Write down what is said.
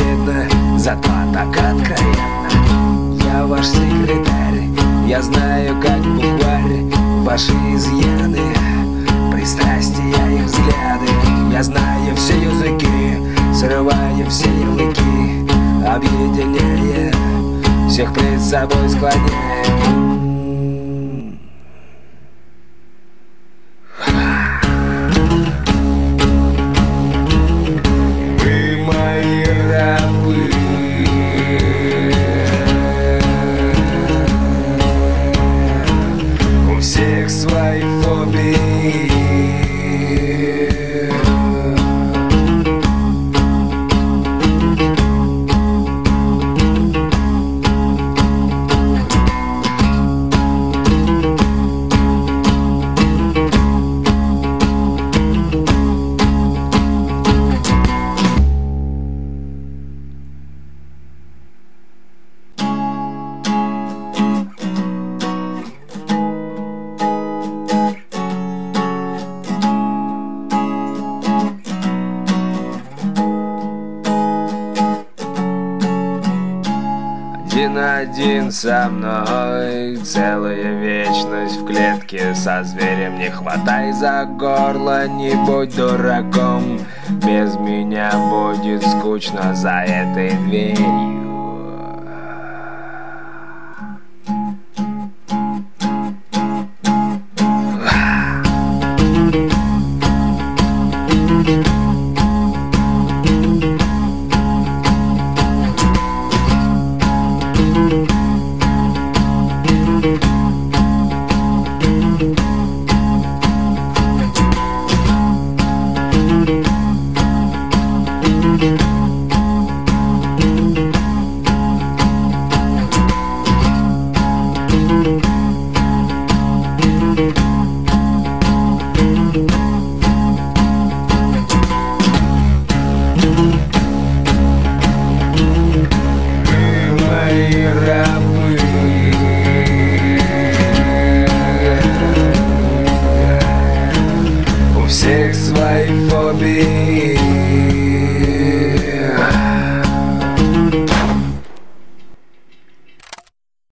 видно, зато так откровенно. Я ваш секретарь, я знаю как букварь ваши изъяны, пристрастия и взгляды. Я знаю все языки, срываю все ярлыки, объединяя, всех пред собой склоняя. Вы мои рабы, у всех свои фобии. Один со мной целая вечность в клетке со зверем. Не хватай за горло, не будь дураком, без меня будет скучно за этой дверью. Всех своих фобий.